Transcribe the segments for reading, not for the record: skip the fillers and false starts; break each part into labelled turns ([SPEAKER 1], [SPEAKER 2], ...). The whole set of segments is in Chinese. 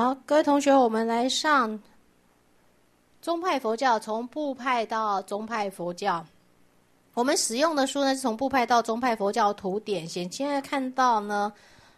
[SPEAKER 1] 好，各位同学，我们来上宗派佛教，从部派到宗派佛教。我们使用的书呢是从部派到宗派佛教图典。现在看到呢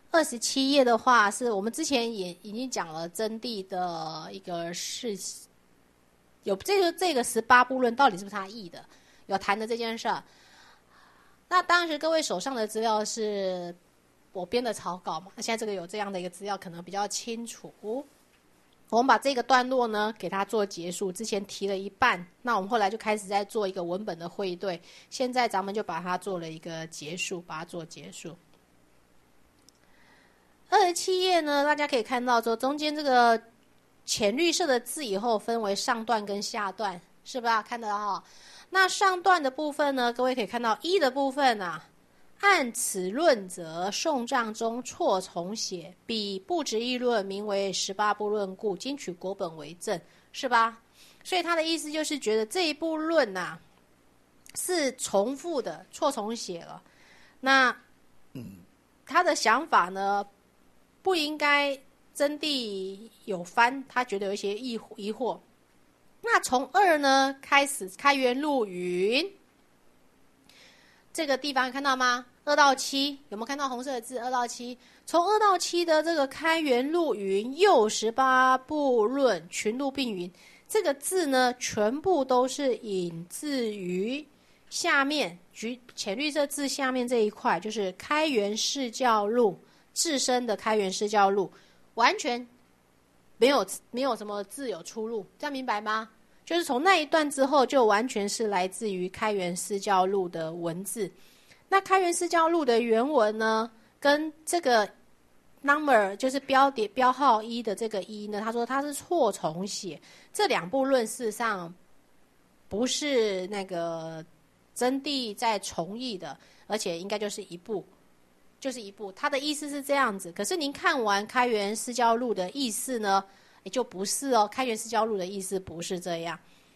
[SPEAKER 1] 27页的话，是我们之前也已经讲了真谛的一个事情，有这个18部论到底是不是他译的，有谈的这件事儿。那当时各位手上的资料是我编的草稿嘛，现在这个有这样的一个资料可能比较清楚。我们把这个段落呢给它做结束，之前提了一半，那我们后来就开始在做一个文本的汇对，现在咱们就把它做了一个结束，把它做结束。27页呢，大家可以看到说中间这个浅绿色的字以后分为上段跟下段，是吧？看得到那上段的部分呢，各位可以看到一的部分啊，按此论则，宋藏中错重写，彼不值议论，名为18部论故，今取国本为证，是吧？所以他的意思就是觉得这一部论啊是重复的，错重写了。那他的想法呢，不应该真谛有翻，他觉得有一些疑惑。那从2呢开始，开元录云这个地方看到吗？2到7有没有看到红色的字？2到7，从2到7的这个开元录云又18部论群录并云，这个字呢全部都是引自于下面浅绿色字下面这一块，就是开元释教录自身的开元释教录，完全没有什么字有出入，这样明白吗？就是从那一段之后就完全是来自于开元释教录的文字。那开元释教录的原文呢，跟这个 number 就是标号1的这个1呢，他说他是错重写，这两部论事实上不是那个真谛在重译的，而且应该就是一部。他的意思是这样子，可是您看完开元释教录的意思呢，也就不是哦，开元释教录的意思不是这样。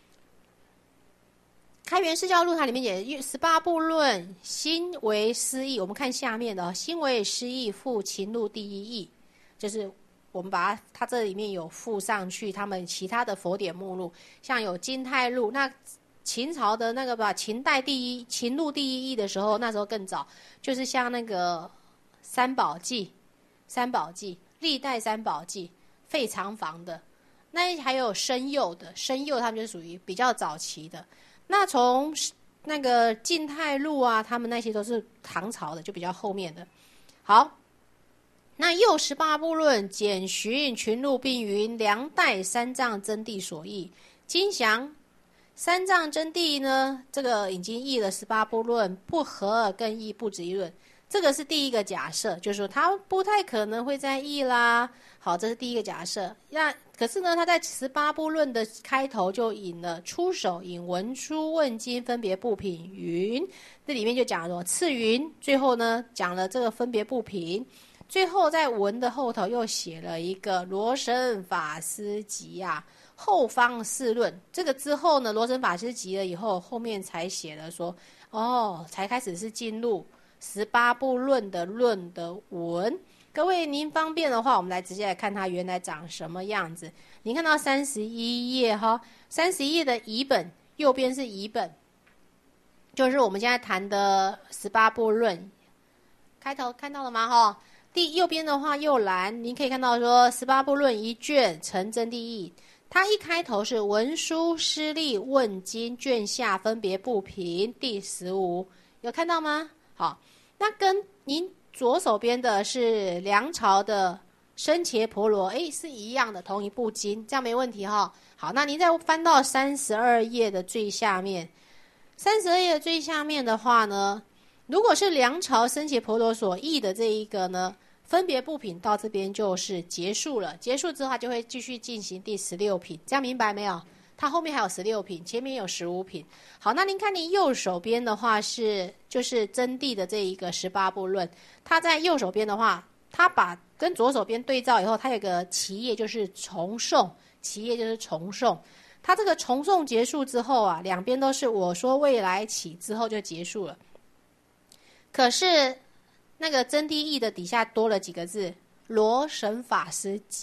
[SPEAKER 1] 开元释教录它里面也18部论，心为诗义，我们看下面的心为诗义附秦录第一义，就是我们把它这里面有附上去他们其他的佛典目录，像有金泰录，那秦朝的那个吧，秦录第一义的时候，那时候更早，就是像那个三宝记、历代三宝记、废长房的，那还有申佑的，他们就属于比较早期的。那从那个晋泰录啊，他们那些都是唐朝的，就比较后面的。好，那又18部论简寻群录并云，梁代三藏真谛所译。今详三藏真谛呢，这个已经译了18部论，不合而更译不值议论。这个是第一个假设，就是说他不太可能会再译啦。好，这是第一个假设。那可是呢，他在18部论的开头就引了出手，引文殊问经分别部品云，这里面就讲了次云，最后呢讲了这个分别部品，最后在文的后头又写了一个罗什法师集啊，后方四论。这个之后呢，罗什法师集了以后，后面才写了说，才开始是进入18部论的文。各位您方便的话，我们来直接来看它原来长什么样子。您看到31页哈，31页的乙本，右边是乙本，就是我们现在谈的18部论。开头看到了吗哈？右边的话右栏，您可以看到说18部论一卷成真谛义。它一开头是文殊师利问经，卷下分别部品第15，有看到吗？好，那跟您左手边的是梁朝的僧伽婆罗，是一样的，同一部经，这样没问题哈。好，那您再翻到32页的最下面，32页的最下面的话呢，如果是梁朝僧伽婆罗所译的这一个呢，分别部品到这边就是结束了，结束之后它就会继续进行第16品，这样明白没有？它后面还有16品，前面有15品。好，那您看您右手边的话就是真谛的这一个18部论，它在右手边的话，它把跟左手边对照以后，它有个其页就是重诵，它这个重诵结束之后啊，两边都是我说未来起之后就结束了。可是那个真谛义的底下多了几个字，罗什法师集，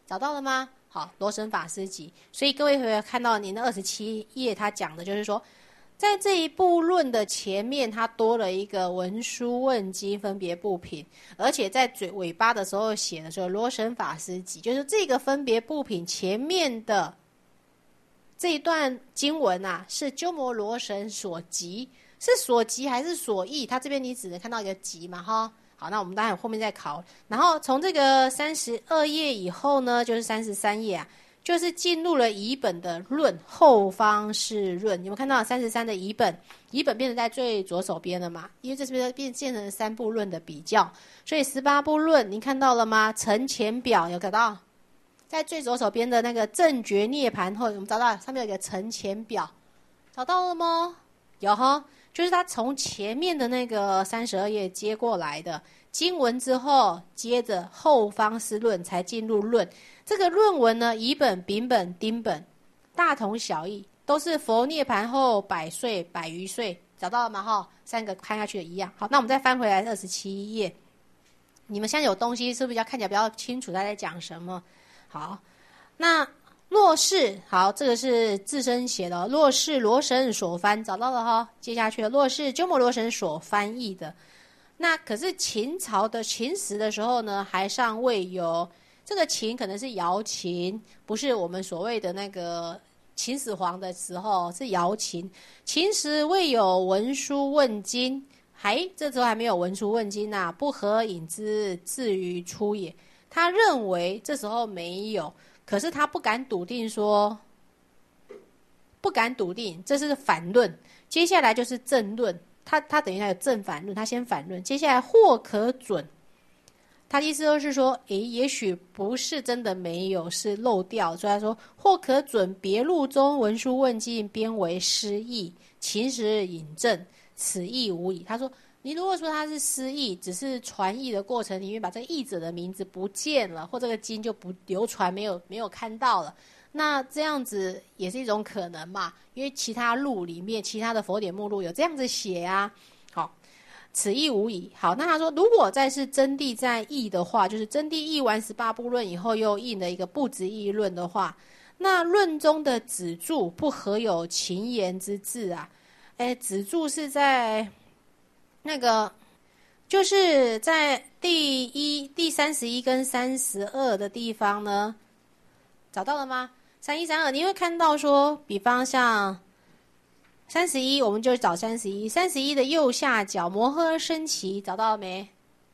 [SPEAKER 1] 找到了吗？好，罗什法师集。所以各位会看到您的27页，他讲的就是说，在这一部论的前面，它多了一个文殊问经分别部品，而且在尾巴的时候写的说罗什法师集，就是这个分别部品前面的这一段经文啊，是鸠摩罗什所集，是所集还是所译？他这边你只能看到一个集嘛，哈。好，那我们当然后面再考。然后从这个32页以后呢，就是33页啊，就是进入了乙本的论，后方是论。有没有看到33的乙本？乙本变成在最左手边了嘛？因为这边变成3部论的比较，所以18部论，您看到了吗？呈前表有看到？在最左手边的那个正觉涅盘后，我们找到上面有一个呈前表，找到了吗？有哈。就是他从前面的那个32页接过来的经文之后，接着后方是论，才进入论。这个论文呢，乙本、丙本、丁本，大同小异，都是佛涅盘后100岁、100余岁，找到了吗？哈，3个看下去的一样。好，那我们再翻回来27页，你们现在有东西是不是要看起来比较清楚他在讲什么？好，那若是好，这个是自身写的。若是罗什所翻，找到了哈。接下去了，若是鸠摩罗什所翻译的，那可是秦朝的秦时的时候呢，还尚未有这个秦，可能是姚秦，不是我们所谓的那个秦始皇的时候，是姚秦。秦时未有文殊问经，这时候还没有文殊问经啊，不可引之，至于出也。他认为这时候没有。可是他不敢笃定说，不敢笃定，这是反论。接下来就是正论，他等于他有正反论，他先反论，接下来或可准。他的意思就是说，也许不是真的没有，是漏掉。所以他说，或可准别录中文殊问经编为诗意，秦时引证，此意无疑。他说，你如果说它是诗意，只是传译的过程里面把这个译者的名字不见了，或这个经就不流传，没有看到了，那这样子也是一种可能嘛？因为其他录里面，其他的佛典目录有这样子写啊。好，此意无疑。好，那他说，如果再是真谛在译的话，就是真谛译完18部论以后，又印了一个不直译论的话，那论中的止注不合有秦言之志啊。止注是在那个就是在第31跟32的地方呢，找到了吗？31、32，你会看到说，比方像31，我们就找31的右下角摩诃僧祇，找到了没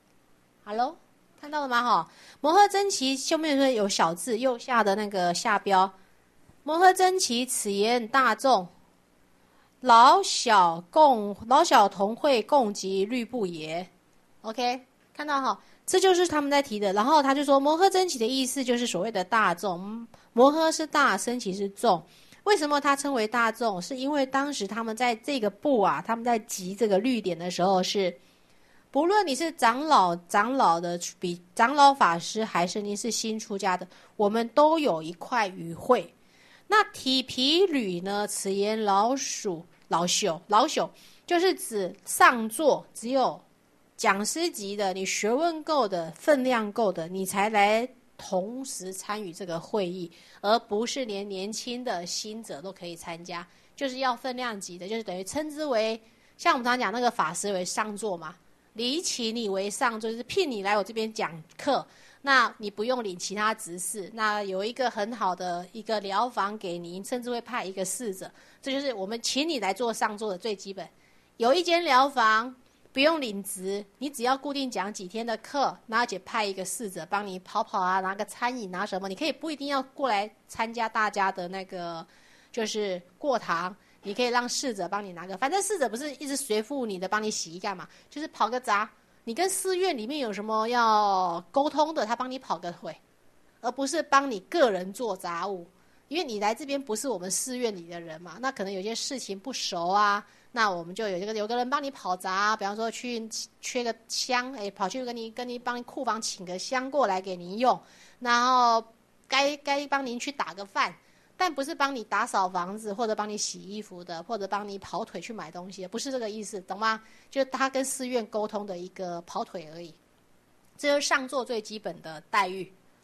[SPEAKER 1] ？Hello， 看到了吗？哈，摩诃僧祇后面说有小字，右下的那个下标，摩诃僧祇此言大众。老小同会共集律部也 ，OK， 看到哈，这就是他们在提的。然后他就说，摩诃僧祇的意思就是所谓的大众，摩诃是大，僧祇是众。为什么他称为大众？是因为当时他们在这个部啊，他们在集这个律典的时候是，不论你是长老的比长老法师，还是你是新出家的，我们都有一块与会。那体皮履呢？此言老朽，就是指上座，只有讲师级的，你学问够的，分量够的，你才来同时参与这个会议，而不是连年轻的新者都可以参加，就是要分量级的，就是等于称之为像我们常常讲那个法师为上座嘛，礼请你为上座，就是聘你来我这边讲课。那你不用领其他执事，那有一个很好的一个疗房给您，甚至会派一个侍者，这就是我们请你来做上座的最基本。有一间疗房，不用领职，你只要固定讲几天的课，然后且派一个侍者帮你跑跑啊，拿个餐饮拿什么，你可以不一定要过来参加大家的那个就是过堂，你可以让侍者帮你拿个，反正侍者不是一直随附你的帮你洗衣干嘛，就是跑个杂。你跟寺院里面有什么要沟通的，他帮你跑个腿，而不是帮你个人做杂务。因为你来这边不是我们寺院里的人嘛，那可能有些事情不熟啊，那我们就有个人帮你跑杂，比方说去缺个香，跑去跟你帮库房请个香过来给您用，然后该帮您去打个饭。但不是帮你打扫房子，或者帮你洗衣服的，或者帮你跑腿去买东西的，不是这个意思，懂吗？就是他跟寺院沟通的一个跑腿而已。这就是上座最基本的待遇。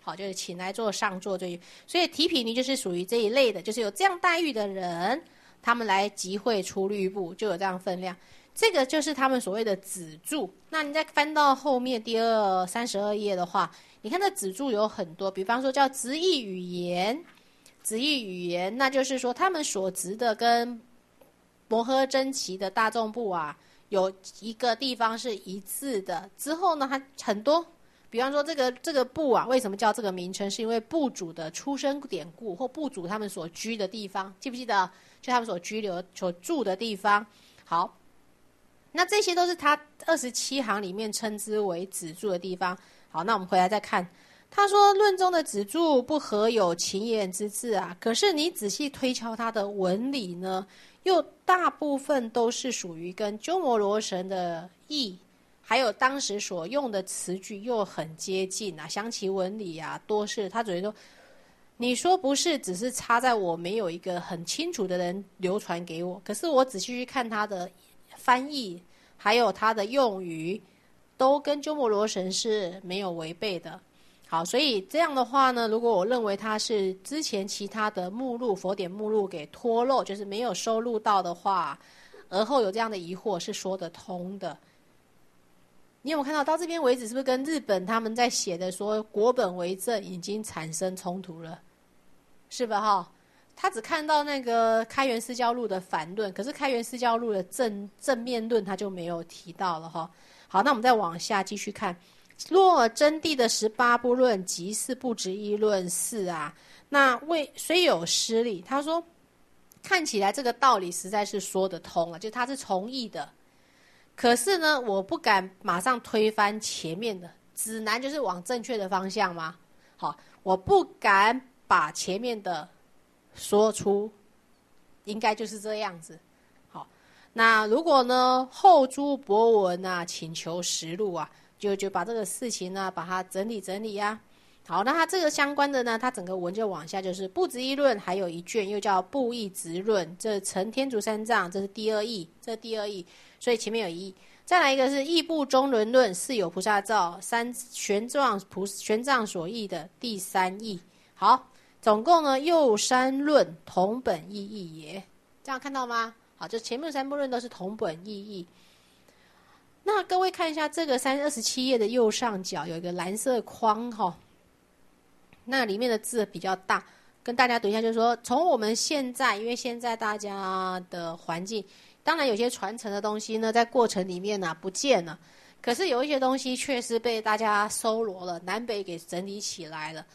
[SPEAKER 1] 好，就是请来做上座罪。所以提比尼就是属于这一类的，就是有这样待遇的人，他们来集会出律部，就有这样分量。这个就是他们所谓的子著。那你再翻到后面第32页的话，你看这子著有很多，比方说叫直译语言，直译语言，那就是说他们所执的跟摩诃真祇的大众部啊，有一个地方是一致的。之后呢，它很多，比方说这个部啊，为什么叫这个名称？是因为部主的出生典故或部主他们所居的地方，记不记得？就他们所居留、所住的地方。好，那这些都是他27行里面称之为子著的地方。好，那我们回来再看，他说论中的子著不合有情言之志啊，可是你仔细推敲他的文理呢，又大部分都是属于跟鸠摩罗什的意，还有当时所用的词句又很接近啊，详其文理啊，多是他只是说，你说不是，只是差在我没有一个很清楚的人流传给我，可是我仔细去看他的翻译，还有他的用语，都跟鸠摩罗什是没有违背的。好，所以这样的话呢，如果我认为它是之前其他的目录佛典目录给脱漏，就是没有收录到的话，而后有这样的疑惑是说得通的。你有没有看到这边为止，是不是跟日本他们在写的说国本为证已经产生冲突了？是吧哈？他只看到那个开元释教录的反论，可是开元释教录的正面论他就没有提到了哈。好，那我们再往下继续看。若真谛的18部论即是不执议论4啊，那虽有失理，他说看起来这个道理实在是说得通了，就他是从义的。可是呢，我不敢马上推翻前面的，指南就是往正确的方向吗？好，我不敢把前面的说出，应该就是这样子。好，那如果呢后诸博文啊请求实录啊，就把这个事情呢把它整理整理啊。好，那它这个相关的呢，它整个文就往下就是不执议论，还有一卷又叫不异执论，这成天竺三藏，这是第二义，所以前面有一义。再来一个是义部中轮论，是有菩萨造，玄奘所译的第3义。好，总共呢右三论同本异义也，这样看到吗？好，这前面3部论都是同本异义。那各位看一下这个27页的右上角有一个蓝色框哈，那里面的字比较大，跟大家读一下，就是说从我们现在，因为现在大家的环境，当然有些传承的东西呢，在过程里面不见了，可是有一些东西确实被大家搜罗了，南北给整理起来了。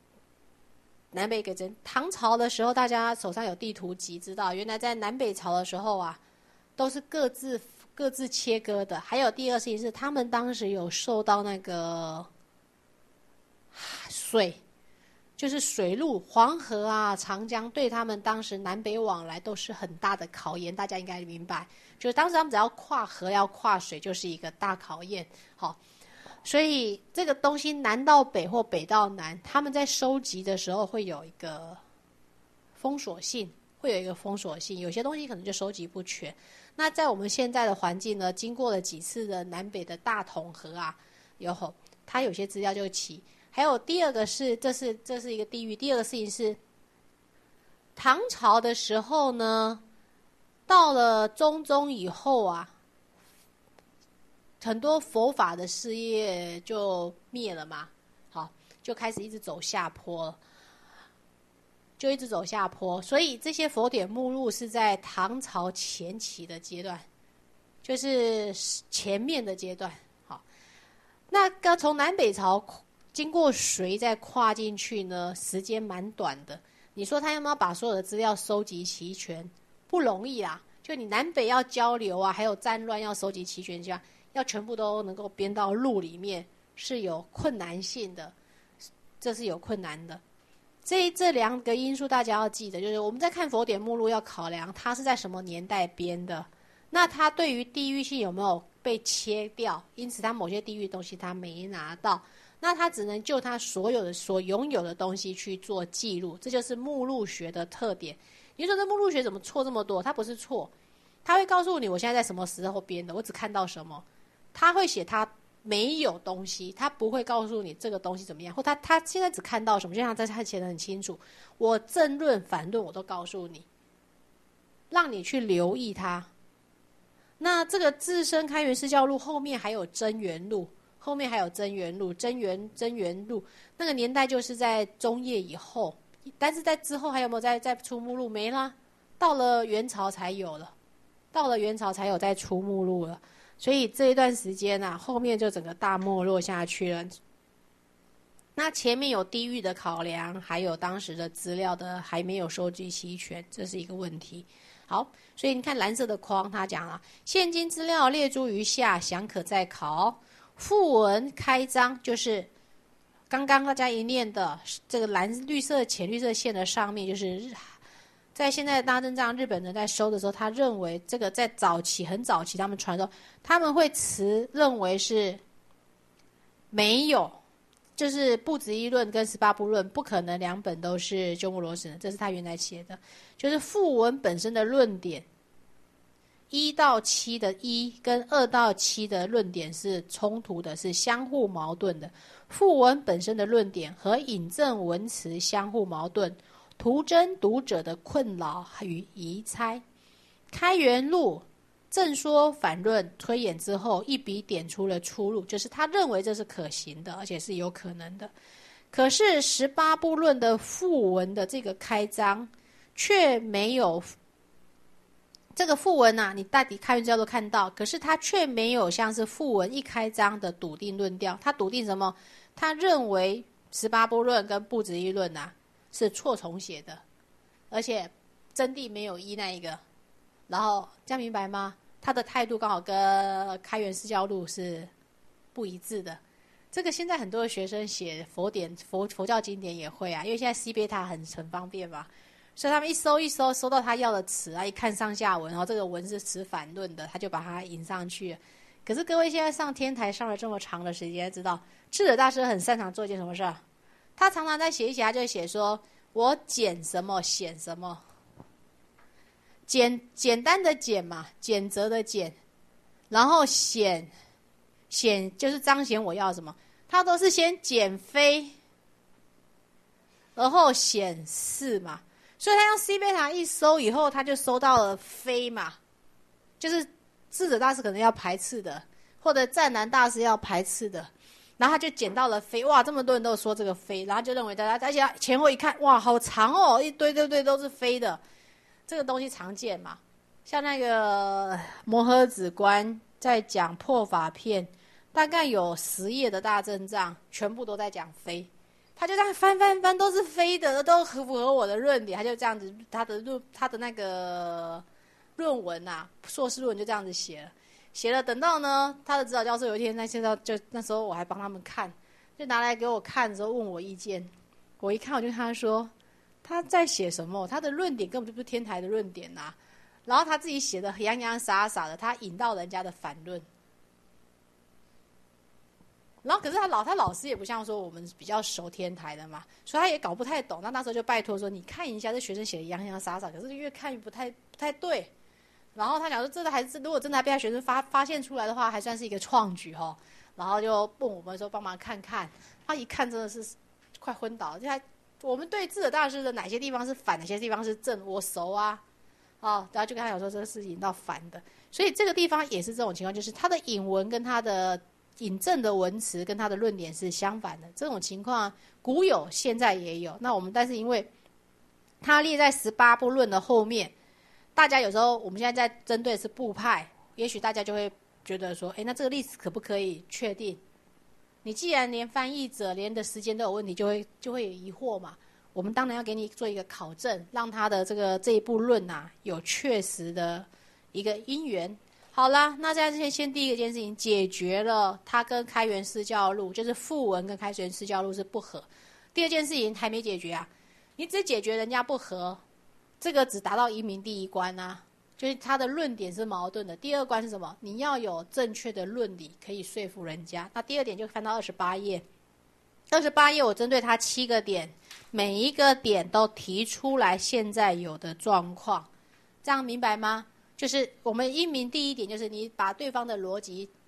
[SPEAKER 1] 唐朝的时候，大家手上有地图集，知道原来在南北朝的时候啊，都是各自切割的。还有第二事情是，他们当时有受到那个就是水路，黄河啊、长江，对他们当时南北往来都是很大的考验。大家应该明白，就是当时他们只要跨河、要跨水，就是一个大考验。好，所以这个东西南到北或北到南，他们在收集的时候会有一个封锁性，有些东西可能就收集不全。那在我们现在的环境呢，经过了几次的南北的大统合啊，它有些资料就齐。还有第二个是，这是一个地域。第二个事情是，唐朝的时候呢，到了中以后啊，很多佛法的事业就灭了嘛，好，就开始一直走下坡了。所以这些佛典目录是在唐朝前期的阶段，就是前面的阶段。好，那从南北朝经过水再跨进去呢，时间蛮短的。你说他有没有把所有的资料收集齐全？不容易啊！就你南北要交流啊，还有战乱要收集齐全，这样要全部都能够编到录里面，是有困难性的，这是有困难的。这两个因素大家要记得，就是我们在看佛典目录要考量它是在什么年代编的，那它对于地域性有没有被切掉，因此它某些地域的东西它没拿到，那它只能就它所拥有的东西去做记录，这就是目录学的特点。你说这目录学怎么错这么多？它不是错，它会告诉你我现在在什么时候编的，我只看到什么，它会写它没有东西，他不会告诉你这个东西怎么样，或他现在只看到什么，就像在他写的很清楚，我正论反论我都告诉你，让你去留意它。那这个自身开元释教录后面还有真元录，后面还有真元录、真元录，那个年代就是在中叶以后，但是在之后还有没有再出目录？没啦，到了元朝才有了，到了元朝才有再出目录了。所以这一段时间啊，后面就整个大没落下去了。那前面有地域的考量，还有当时的资料的还没有收集齐全，这是一个问题。好，所以你看蓝色的框，他讲了，现今资料列诸于下，详可再考。附文开章就是刚刚大家一念的这个绿色、浅绿色线的上面，就是在现在的大正仗日本人在收的时候，他认为这个在早期很早期他们传的，他们会认为是没有，就是不值一论跟18部论不可能两本都是鸠摩罗什的，这是他原来写的，就是附文本身的论点1到7的1跟2到7的论点是冲突的，是相互矛盾的。附文本身的论点和引证文词相互矛盾，徒增读者的困扰与疑猜。开元录正说反论推演之后，一笔点出了出路，就是他认为这是可行的，而且是有可能的。可是18部论的附文的这个开章却没有，这个附文啊，你大抵开元释教都看到，可是他却没有像是附文一开章的笃定论调。他笃定什么？他认为18部论跟不值一论啊是错重写的，而且真谛没有依那一个。然后这样明白吗？他的态度刚好跟开元释教录是不一致的。这个现在很多的学生写佛教经典也会啊，因为现在 C 贝塔很方便嘛，所以他们一搜到他要的词啊，一看上下文，然后这个文是持反论的，他就把它引上去了。可是各位现在上天台上了这么长的时间，知道智者大师很擅长做一件什么事儿？他常常在写一写，他就写说我简什么显什么，简单的简嘛，简则的简，然后显就是彰显我要什么，他都是先简非，然后显是嘛，所以他用 C 贝塔一搜以后，他就搜到了非嘛，就是智者大师可能要排斥的，或者湛南大师要排斥的，然后他就捡到了非，哇，这么多人都说这个非，然后就认为大家，而且前后一看，哇，好长哦，一堆都是非的，这个东西常见嘛。像那个摩诃止观在讲破法片，大概有10页的大正藏，全部都在讲非，他就这样翻都是非的，都符合我的论点，他就这样子，他的那个论文啊，硕士论文就这样子写了，等到呢，他的指导教授有一天，那时候我还帮他们看，就拿来给我看的时候问我意见，我一看我就跟他说，他在写什么？他的论点根本就不是天台的论点啊，然后他自己写的洋洋洒洒的，他引到人家的反论。然后可是他老师也不像说我们比较熟天台的嘛，所以他也搞不太懂。那时候就拜托说，你看一下这学生写的洋洋洒洒，可是越看越不太对。然后他讲说，这个还是如果真的被他学生发现出来的话，还算是一个创举哦。然后就问我们说帮忙看看，他一看真的是快昏倒了。就我们对智者大师的哪些地方是反，哪些地方是正，我熟啊，然后就跟他讲说这个是引到反的。所以这个地方也是这种情况，就是他的引文跟他的引证的文词跟他的论点是相反的，这种情况古有现在也有。那我们但是因为他列在18部论的后面，大家有时候我们现在在针对的是部派，也许大家就会觉得说，那这个历史可不可以确定？你既然连翻译者连的时间都有问题，就会有疑惑嘛。我们当然要给你做一个考证，让他的这一部论啊有确实的一个因缘。好啦，那现在先第一件事情解决了，它跟开元释教录就是附文跟开元释教录是不合。第二件事情还没解决啊，你只解决人家不合，这个只达到一名第一关啊，就是他的论点是矛盾的。第二关是什么？你要有正确的论理可以说服人家。那第二点就翻到28页，28页我针对他7个点，每一个点都提出来现在有的状况，这样明白吗？就是我们一名第一点就是你把对方的逻辑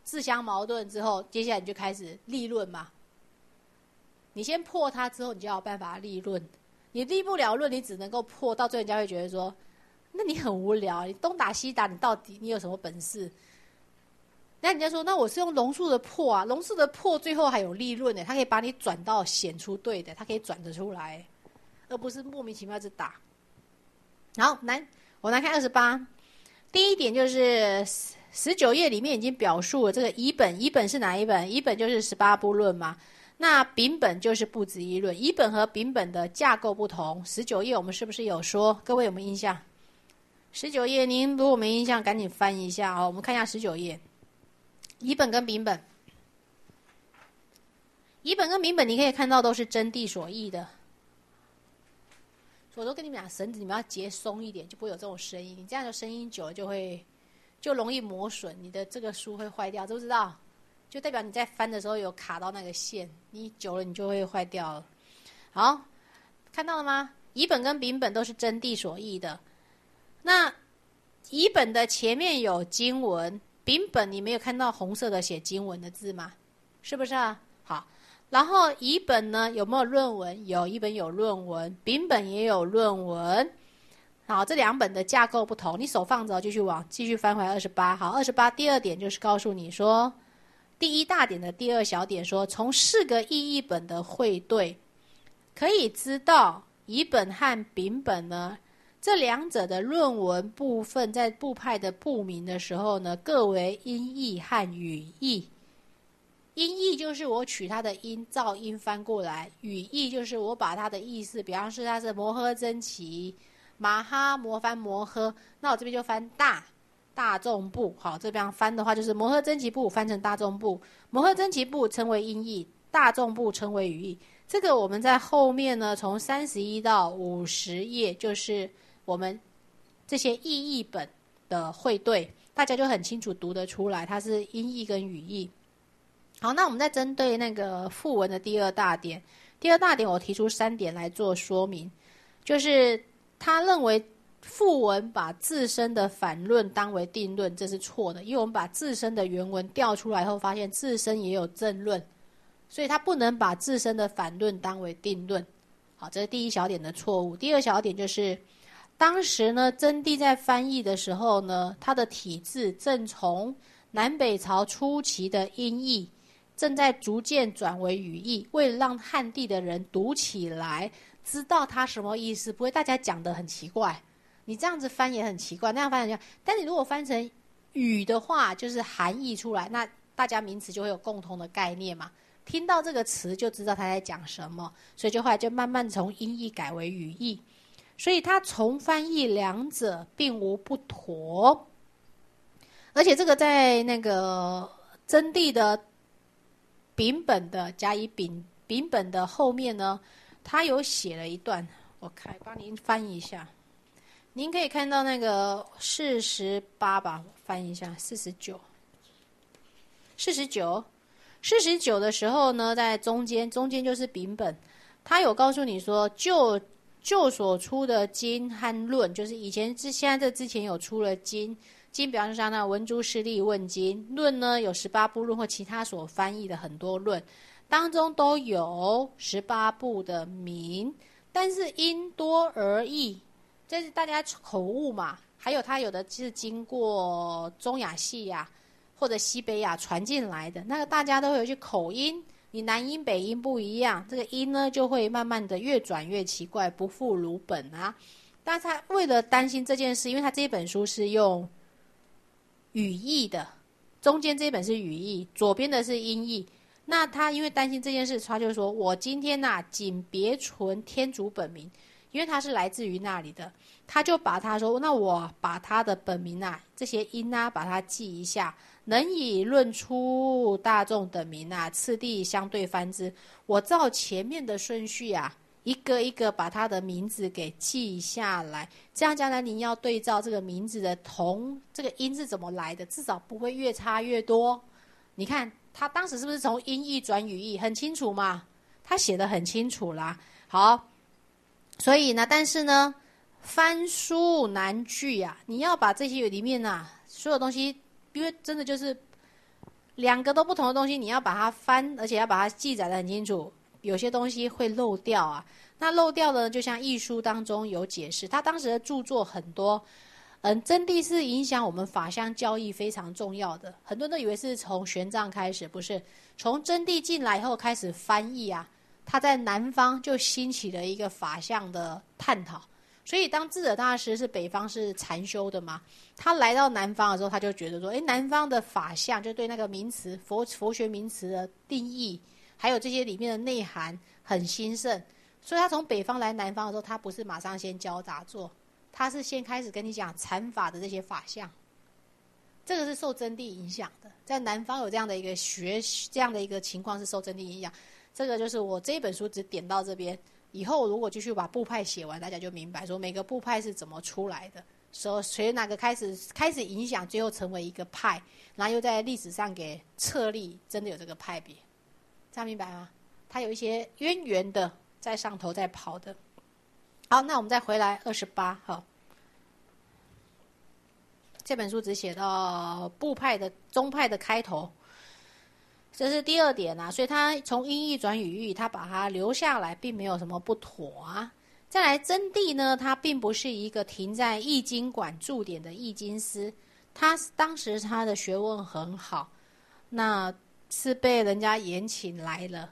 [SPEAKER 1] 自相矛盾之后，接下来你就开始立论嘛。你先破它之后，你就要有办法立论。你立不了论，你只能够破，到最后人家会觉得说，那你很无聊，你东打西打，你到底你有什么本事？那人家说，那我是用龙树的破啊，龙树的破最后还有立论的，它可以把你转到显出对的，它可以转得出来，而不是莫名其妙一打。好，我来看28。第一点就是19页里面已经表述了这个乙本，乙本是哪一本？乙本就是18部论嘛。那丙本就是不止一论，乙本和丙本的架构不同。19页我们是不是有说？各位有没有印象？19页您如果没印象，赶紧翻一下哦。我们看一下19页，乙本跟丙本，乙本跟丙本你可以看到都是真谛所译的。我都跟你们讲，绳子你们要结松一点，就不会有这种声音。你这样的声音久了就容易磨损，你的这个书会坏掉，知不知道？就代表你在翻的时候有卡到那个线，你久了你就会坏掉了。好，看到了吗？乙本跟丙本都是真谛所译的。那乙本的前面有经文，丙本你没有看到红色的写经文的字吗？是不是啊？好。然后乙本呢有没有论文？有，乙本有论文，丙本也有论文。好，这两本的架构不同，你手放着继续翻回来28。好，28第二点就是告诉你说，第一大点的第二小点说，从4个意译本的汇对，可以知道乙本和丙本呢这两者的论文部分在部派的部名的时候呢，各为音译和语译。音译就是我取它的音照音翻过来，语译就是我把它的意思，比方说它是摩诃僧祇马哈摩翻摩诃，那我这边就翻大众部。好，这边翻的话就是摩诃僧祇部翻成大众部，摩诃僧祇部称为音译，大众部称为语译。这个我们在后面呢，从31到50页，就是我们这些意译本的汇对，大家就很清楚读得出来，它是音译跟语译。好，那我们再针对那个附文的第二大点，我提出3点来做说明，就是他认为附文把自身的反论当为定论，这是错的，因为我们把自身的原文调出来后，发现自身也有正论，所以他不能把自身的反论当为定论。好，这是第一小点的错误。第二小点就是，当时呢，真谛在翻译的时候呢，他的体制正从南北朝初期的音译，正在逐渐转为语义，为了让汉地的人读起来知道它什么意思，不会大家讲得很奇怪。你这样子翻也很奇怪，那样翻很奇怪。但你如果翻成语的话，就是含义出来，那大家名词就会有共同的概念嘛。听到这个词就知道他在讲什么，所以就后来就慢慢从音译改为语义。所以他重翻译两者并无不妥，而且这个在那个真谛的丙本的甲乙丙本的后面呢，他有写了一段，我帮您翻译一下。您可以看到那个48吧，我翻译一下49的时候呢，在中间就是丙本，他有告诉你说，就所出的经和论，就是现在这之前有出了经，比方说像那文殊师利问经，论呢有18部论或其他所翻译的很多论，当中都有18部的名，但是因多而异，这是大家口误嘛。还有它有的是经过中亚西亚或者西北亚传进来的，那个大家都会有一些口音，你南音北音不一样，这个音呢就会慢慢的越转越奇怪，不复如本啊。但是他为了担心这件事，因为他这一本书是用语义的，中间这一本是语义，左边的是音译，那他因为担心这件事，他就说我今天仅别存天主本名，因为他是来自于那里的，他就把他说，那我把他的本名这些音把它记一下，能以论出大众等名次第相对翻之。我照前面的顺序一个一个把他的名字给记下来，这样将来你要对照这个名字的这个音是怎么来的，至少不会越差越多。你看他当时是不是从音译转语义，很清楚嘛？他写得很清楚啦。好，所以呢，但是呢，翻书难据你要把这些里面所有东西，因为真的就是两个都不同的东西，你要把它翻，而且要把它记载得很清楚。有些东西会漏掉啊，那漏掉的就像易书当中有解释，他当时的著作很多。真谛是影响我们法相教义非常重要的，很多人都以为是从玄奘开始，不是，从真谛进来以后开始翻译啊，他在南方就兴起了一个法相的探讨。所以当智者大师是北方是禅修的嘛，他来到南方的时候，他就觉得说，南方的法相就对那个名词佛学名词的定义，还有这些里面的内涵很兴盛，所以他从北方来南方的时候，他不是马上先教打坐，他是先开始跟你讲禅法的这些法相，这个是受真谛影响的，在南方有这样的一个这样的一个情况是受真谛影响。这个就是我这一本书只点到这边，以后如果继续把部派写完，大家就明白说每个部派是怎么出来的，随哪个开始影响，最后成为一个派，然后又在历史上给册立，真的有这个派别，这样明白吗？它有一些渊源的在上头在跑的。好，那我们再回来28。好，这本书只写到部派的宗派的开头，这是第二点啊，所以他从音译转语义，他把它留下来，并没有什么不妥啊。再来真谛呢，他并不是一个停在易经馆驻点的易经师，他当时他的学问很好，那是被人家延请来的，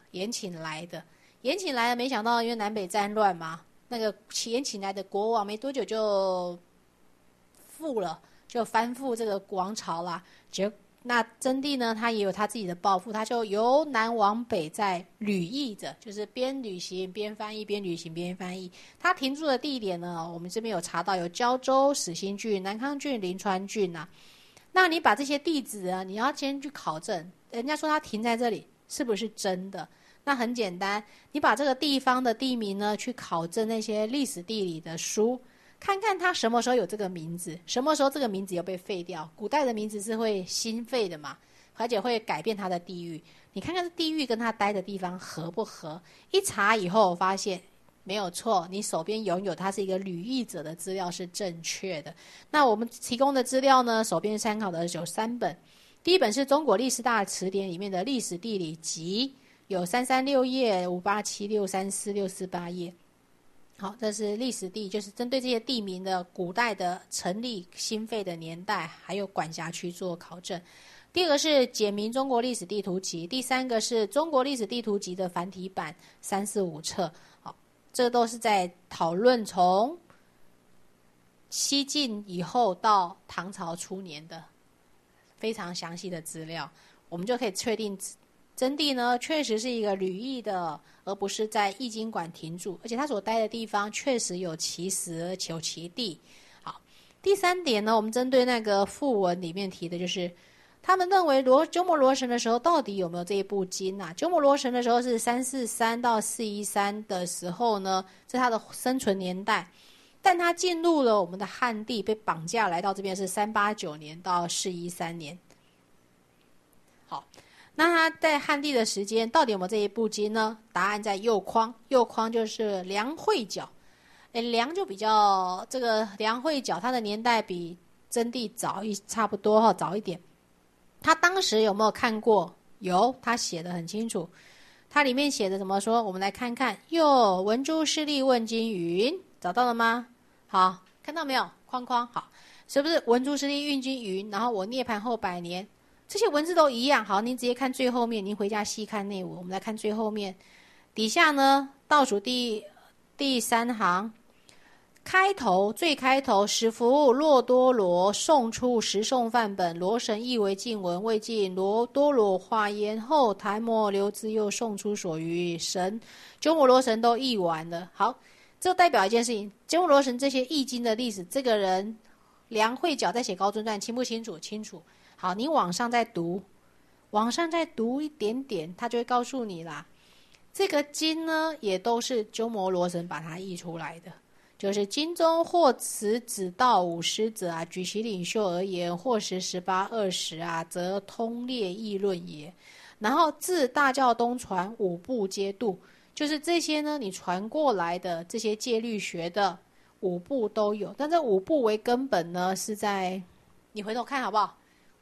[SPEAKER 1] 没想到因为南北战乱嘛，那个延请来的国王没多久就覆了，就翻覆这个王朝啦。那真谛呢，他也有他自己的抱负，他就由南往北在旅译着，就是边旅行边翻译，边旅行边翻译。他停驻的地点呢，我们这边有查到有胶州、始兴郡、南康郡、临川郡啊。那你把这些地址啊，你要先去考证，人家说他停在这里是不是真的？那很简单，你把这个地方的地名呢，去考证那些历史地理的书，看看他什么时候有这个名字，什么时候这个名字又被废掉。古代的名字是会新废的嘛，而且会改变它的地域。你看看这地域跟他待的地方合不合？一查以后发现没有错，你手边拥有它是一个旅译者的资料是正确的。那我们提供的资料呢，手边参考的有3本。第一本是中国历史大词典里面的历史地理集，有336页、587、634、648页。好，这是历史地，就是针对这些地名的古代的成立、兴废的年代，还有管辖区做考证。第二个是简明中国历史地图集，第三个是中国历史地图集的繁体版3、4、5册。好，这都是在讨论从西晋以后到唐朝初年的非常详细的资料，我们就可以确定真谛呢确实是一个旅译的，而不是在易经馆停驻，而且他所待的地方确实有其时有其地。好，第3点呢，我们针对那个附文里面提的就是他们认为鸠摩罗什的时候到底有没有这一部经啊？鸠摩罗什的时候是343到413的时候呢，是他的生存年代，但他进入了我们的汉地，被绑架来到这边是389年到413年。好，那他在汉地的时间到底有没有这一部经呢？答案在右框，右框就是梁慧角。梁就比较这个梁慧角，他的年代比真谛差不多早一点。他当时有没有看过？有，他写的很清楚。他里面写的怎么说？我们来看看。哟，文殊师利问经云，找到了吗？好，看到没有？框框好，是不是文殊师利运经云？然后我涅槃后100年，这些文字都一样。好，您直接看最后面，您回家细看内文。我们来看最后面，底下呢倒数第3行。最开头，使弗洛多罗送出十诵范本，罗神译为晋文，未尽罗多罗化焉，后檀摩流支又送出所余，鸠摩罗什都译完了。好，这代表一件事情，鸠摩罗什这些译经的历史，这个人梁慧角在写高尊传，清不清楚？清楚。好，你往上再读一点点，他就会告诉你啦。这个经呢，也都是鸠摩罗什把它译出来的。就是经中或此指道五师者啊，举其领袖而言，或时18、20啊，则通列议论也。然后自大教东传5部皆度，就是这些呢，你传过来的这些戒律学的5部都有，但这5部为根本呢，是在你回头看好不好？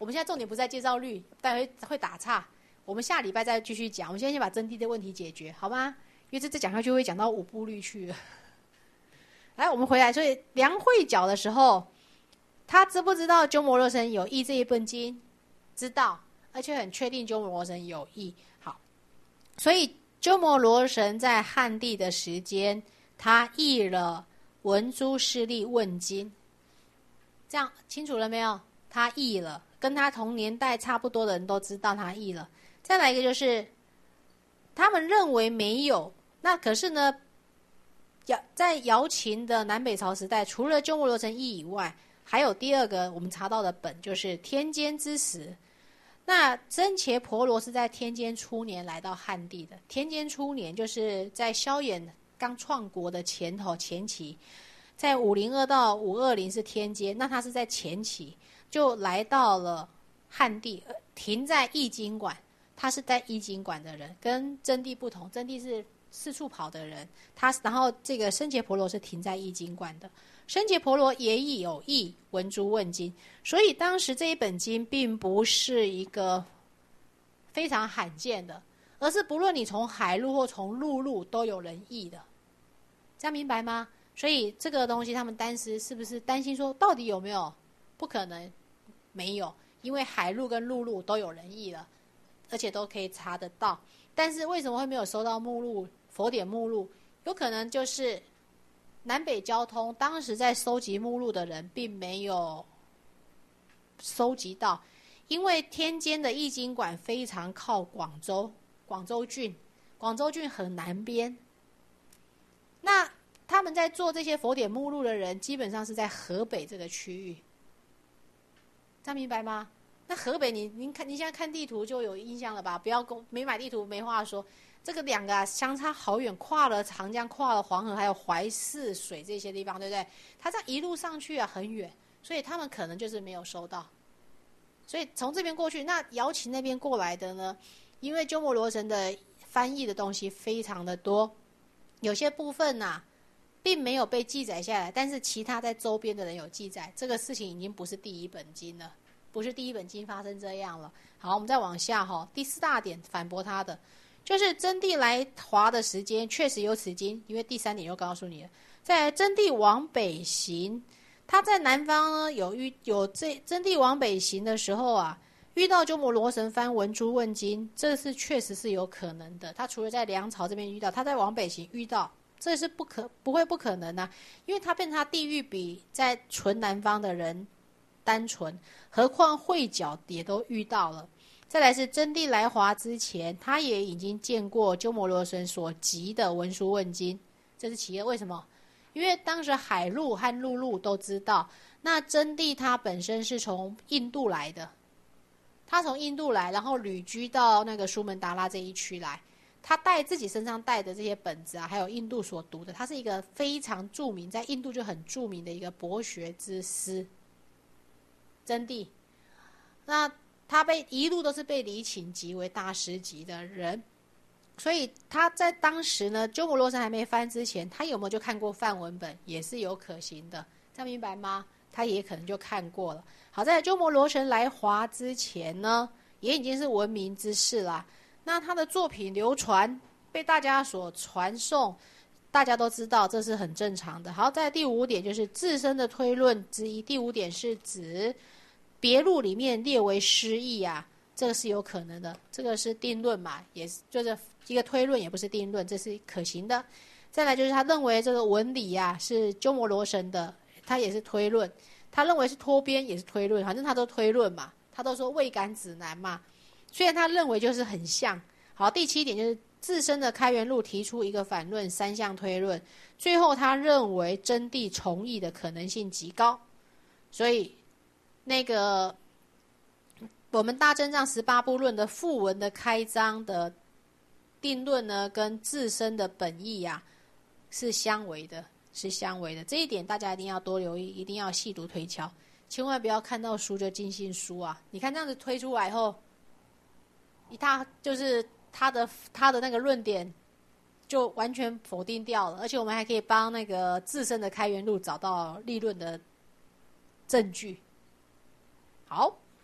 [SPEAKER 1] 我们现在重点不在介绍律，待会会打岔，我们下礼拜再继续讲。我们现在先把真谛的问题解决，好吗？因为这讲下去会讲到五步律去了。来，我们回来，所以梁慧角的时候，他知不知道鸠摩罗什有译这一本经？知道，而且很确定鸠摩罗什有译。好，所以鸠摩罗什在汉地的时间，他译了文殊师利问经，这样清楚了没有？他译了，跟他同年代差不多的人都知道他译了。再来一个就是，他们认为没有，那可是呢，在瑶琴的南北朝时代，除了鸠摩罗什译以外，还有第二个我们查到的本，就是天监之时。那真伽婆罗是在天监初年来到汉地的。天监初年就是在萧衍刚创国的前期，在502到520是天监，那他是在前期就来到了汉地，停在易经馆。他是在易经馆的人，跟真谛不同，真谛是四处跑的人，然后这个僧伽婆罗是停在易经馆的。僧伽婆罗也有译文殊问经，所以当时这一本经并不是一个非常罕见的，而是不论你从海路或从陆路都有人译的，这样明白吗？所以这个东西他们当时是不是担心说到底有没有？不可能没有，因为海路跟陆路都有人译了，而且都可以查得到。但是为什么会没有收到目录佛典目录？有可能就是南北交通当时在收集目录的人并没有收集到，因为天监的易经馆非常靠广州郡，广州郡很南边。那他们在做这些佛典目录的人，基本上是在河北这个区域，这样明白吗？那河北你现在看地图就有印象了吧？不要没买地图没话说。这个两个相差好远，跨了长江，跨了黄河，还有淮泗水这些地方，对不对？它这样一路上去很远，所以他们可能就是没有收到。所以从这边过去，那瑶琴那边过来的呢？因为鸠摩罗什的翻译的东西非常的多，有些部分并没有被记载下来，但是其他在周边的人有记载。这个事情已经不是第一本经了，不是第一本经发生这样了。好，我们再往下第4大点反驳他的。就是真谛来华的时间确实有此经，因为第3点又告诉你了，在真谛往北行，他在南方呢真谛往北行的时候遇到鸠摩罗什翻文殊问经，这是确实是有可能的。他除了在梁朝这边遇到，他在往北行遇到，这是不会不可能因为他他地域比在纯南方的人单纯，何况慧角也都遇到了。再来是真谛来华之前，他也已经见过鸠摩罗什所集的文殊问经，这是其二。为什么？因为当时海路和陆路都知道，那真谛他本身是从印度来的，他从印度来，然后旅居到那个苏门答腊这一区来，他自己身上带的这些本子还有印度所读的，他是一个非常著名，在印度就很著名的一个博学之师，真谛。那他一路都是被礼请级为大师级的人，所以他在当时呢，鸠摩罗什还没翻之前，他有没有就看过梵文本，也是有可行的，这样明白吗？他也可能就看过了。好在鸠摩罗什来华之前呢，也已经是闻名之士啦。那他的作品流传，被大家所传颂，大家都知道，这是很正常的。好，在第5点就是自身的推论之一。第5点是指别录里面列为诗意这个是有可能的，这个是定论嘛，也是就是一个推论，也不是定论，这是可行的。再来就是他认为这个文理是鸠摩罗什的，他也是推论。他认为是托边，也是推论，反正他都推论嘛，他都说未感指南嘛，虽然他认为就是很像。好，第7点就是自身的开元录提出一个反论，3项推论，最后他认为真谛重译的可能性极高，所以那个我们大正藏18部论的附文的开章的定论呢，跟自身的本意是相违的，这一点大家一定要多留意，一定要细读推敲，千万不要看到书就尽信书你看这样子推出来后，就是他的那个论点就完全否定掉了，而且我们还可以帮那个自身的开元录找到立论的证据。好，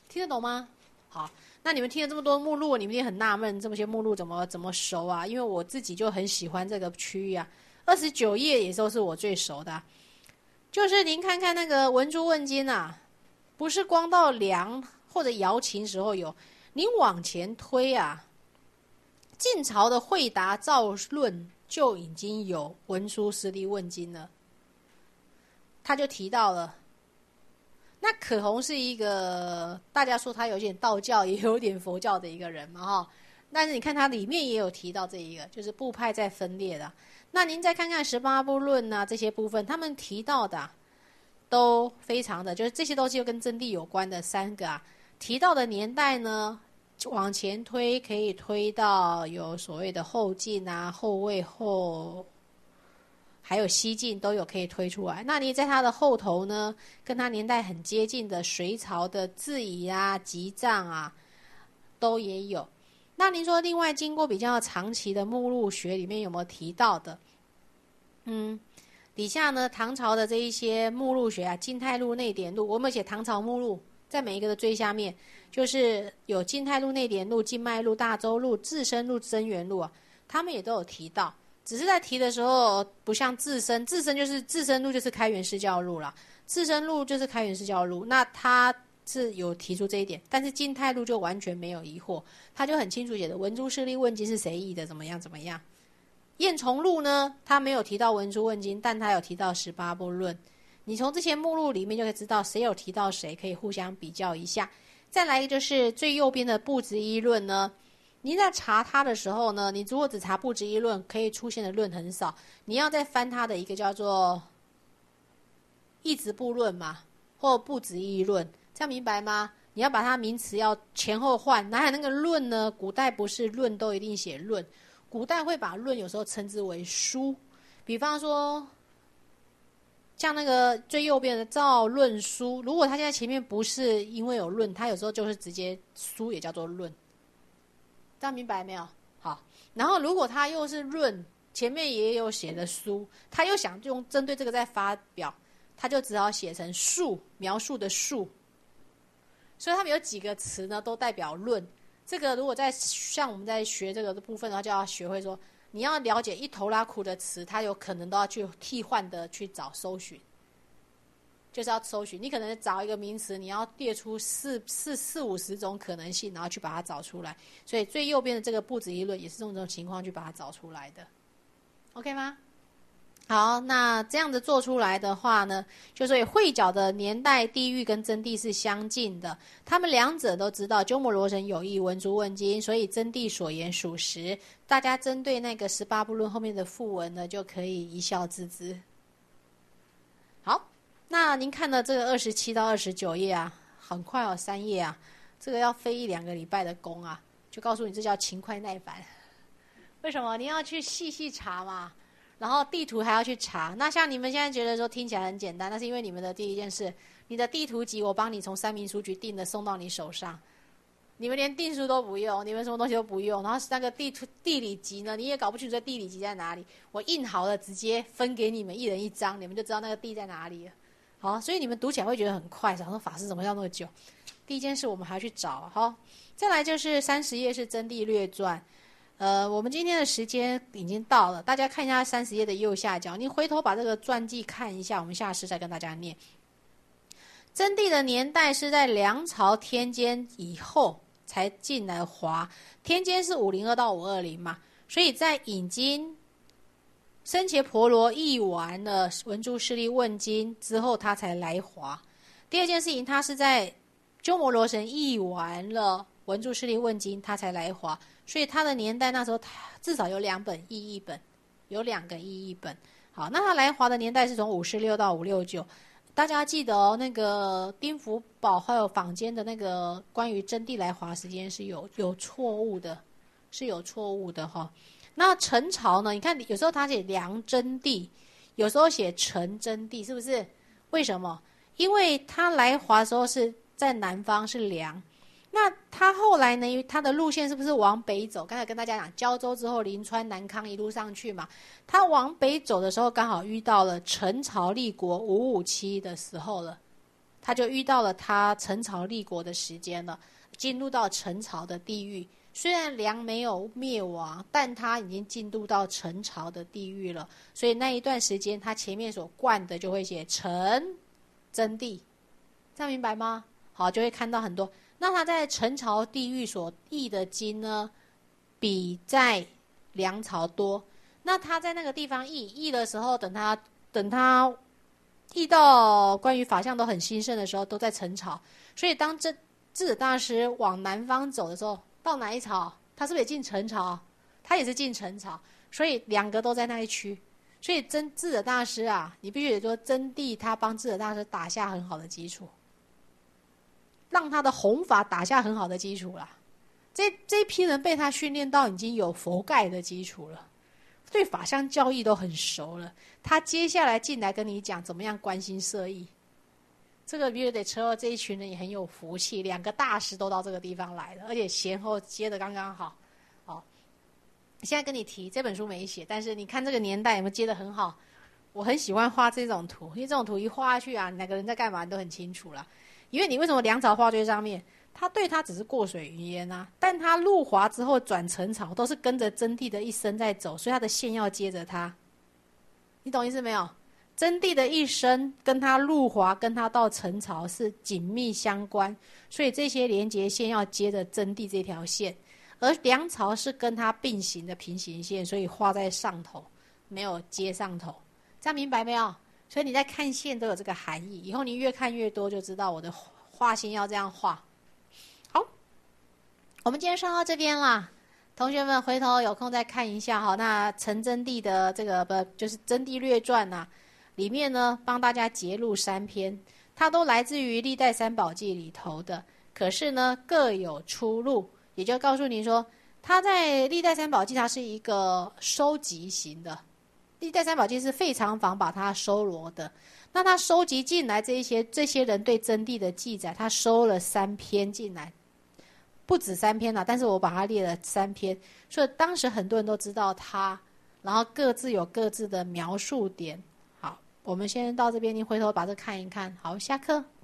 [SPEAKER 1] 听得懂吗？好，那你们听了这么多目录，你们一定很纳闷，这些目录怎么熟啊？因为我自己就很喜欢这个区域啊。29页也都是我最熟的就是您看看那个文殊问经啊，不是光到梁或者瑶琴时候有，您往前推啊，晋朝的惠达造论就已经有文殊师利问经了，他就提到了。那可弘是一个大家说他有点道教也有点佛教的一个人嘛哈，但是你看他里面也有提到这一个，就是部派在分裂的。那您再看看18部论啊这些部分，他们提到的都非常的，就是这些东西又跟真谛有关的3个啊，提到的年代呢，往前推可以推到有所谓的后晋啊、后魏后。还有西晋都有可以推出来。那你在它的后头呢，跟它年代很接近的隋朝的质疑啊、集藏啊，都也有。那您说另外经过比较长期的目录学里面有没有提到的？底下呢唐朝的这一些目录学啊，晋太录、内典录，我们写唐朝目录，在每一个的最下面就是有晋太录、内典录、晋脉录、大周录、自身录、真元录啊，他们也都有提到。只是在提的时候不像自身就是自身录就是开元释教录啦，自身录就是开元释教录，那他是有提出这一点，但是晋太录就完全没有疑惑，他就很清楚写的文殊师利问经是谁译的，怎么样怎么样。晏重录呢，他没有提到文殊问经，但他有提到18部论，你从这些目录里面就可以知道谁有提到谁，可以互相比较一下。再来一个就是最右边的不执一论呢，您在查它的时候呢，你如果只查不执一论，可以出现的论很少。你要再翻它的一个叫做一直部论嘛，或不执一论，这样明白吗？你要把它名词要前后换。哪有那个论呢？古代不是论都一定写论，古代会把论有时候称之为书。比方说，像那个最右边的造论书，如果它现在前面不是因为有论，它有时候就是直接书也叫做论。这样明白没有？好，然后如果他又是论，前面也有写的书，他又想用针对这个再发表，他就只好写成述，描述的述。所以他们有几个词呢，都代表论。这个如果像我们在学这个的部分的话，就要学会说，你要了解一头拉苦的词，它有可能都要去替换的去找搜寻。就是要搜寻，你可能找一个名词，你要列出40-50种可能性，然后去把它找出来。所以最右边的这个不执一论也是用这种情况去把它找出来的 ，OK 吗？好，那这样子做出来的话呢，就所以会角的年代、地域跟真谛是相近的，他们两者都知道鸠摩罗什有意文殊问经，所以真谛所言属实。大家针对那个18部论后面的附文呢，就可以一笑置之。好。那您看的这个27到29页啊，很快哦，3页啊，这个要飞1-2个礼拜的工啊，就告诉你这叫勤快耐烦。为什么？你要去细细查嘛，然后地图还要去查。那像你们现在觉得说听起来很简单，那是因为你们的第一件事，你的地图集我帮你从三民书局订的送到你手上，你们连订书都不用，你们什么东西都不用，然后那个地理集呢，你也搞不清楚这地理集在哪里，我印好了直接分给你们一人1张，你们就知道那个地在哪里了。好，所以你们读起来会觉得很快，想说法师怎么要那么久？第一件事我们还要去找。好，再来就是30页是真谛略传。我们今天的时间已经到了，大家看一下30页的右下角，你回头把这个传记看一下，我们下次再跟大家念。真谛的年代是在梁朝天监以后才进来华，天监是502到520嘛，所以在引经。僧伽婆罗译完了文殊师利问经之后，他才来华。第二件事情，他是在鸠摩罗什译完了文殊师利问经，他才来华。所以他的年代那时候至少有2本译译本，有2个译译本。好，那他来华的年代是从546到569。大家记得哦，那个丁福宝还有坊间的那个关于真谛来华时间是有错误的，是有错误的哈。那陈朝呢？你看有时候他写梁真谛，有时候写陈真谛，是不是？为什么？因为他来华的时候是在南方，是梁。那他后来呢？他的路线是不是往北走？刚才跟大家讲，胶州之后，临川、南康一路上去嘛。他往北走的时候，刚好遇到了陈朝立国557的时候了。 他就遇到了他陈朝立国的时间了，进入到陈朝的地狱。虽然梁没有灭亡，但他已经进入到陈朝的地狱了，所以那一段时间他前面所冠的就会写陈真谛，这样明白吗？好，就会看到很多。那他在陈朝地狱所译的经呢，比在梁朝多。那他在那个地方译的时候，等他译到关于法相都很兴盛的时候，都在陈朝。所以当智者大师往南方走的时候，到哪一朝？他是不是也进陈朝？他也是进陈朝，所以两个都在那一区。所以智者大师啊，你必须得说真谛他帮智者大师打下很好的基础，让他的弘法打下很好的基础啦。这一批人被他训练到已经有佛盖的基础了，对法相教义都很熟了。他接下来进来跟你讲怎么样观心摄意，这个必须得车这一群人也很有福气，两个大师都到这个地方来了，而且前后接的刚刚好。好，现在跟你提这本书没写，但是你看这个年代有没有接得很好？我很喜欢画这种图，因为这种图一画下去啊，哪个人在干嘛你都很清楚啦。因为你为什么梁朝画最上面，他对他只是过水云烟啊，但他入华之后转陈朝都是跟着真谛的一生在走，所以他的线要接着他，你懂意思没有？真谛的一生跟他入华跟他到陈朝是紧密相关，所以这些连结线要接着真谛这条线，而梁朝是跟他并行的平行线，所以画在上头，没有接上头，这样明白没有？所以你在看线都有这个含义，以后你越看越多就知道我的画线要这样画。好，我们今天上到这边啦，同学们回头有空再看一下哈。那陈真谛的这个就是《真谛略传》啊，里面呢帮大家节录3篇，它都来自于历代三宝记里头的，可是呢各有出入，也就告诉你说，它在历代三宝记它是一个收集型的。历代三宝记是废长房把它收罗的，那他收集进来这些人对真谛的记载，他收了3篇进来，不止3篇啦，但是我把它列了3篇，所以当时很多人都知道他，然后各自有各自的描述点。好，我们先到这边，您回头把这看一看。好，下课。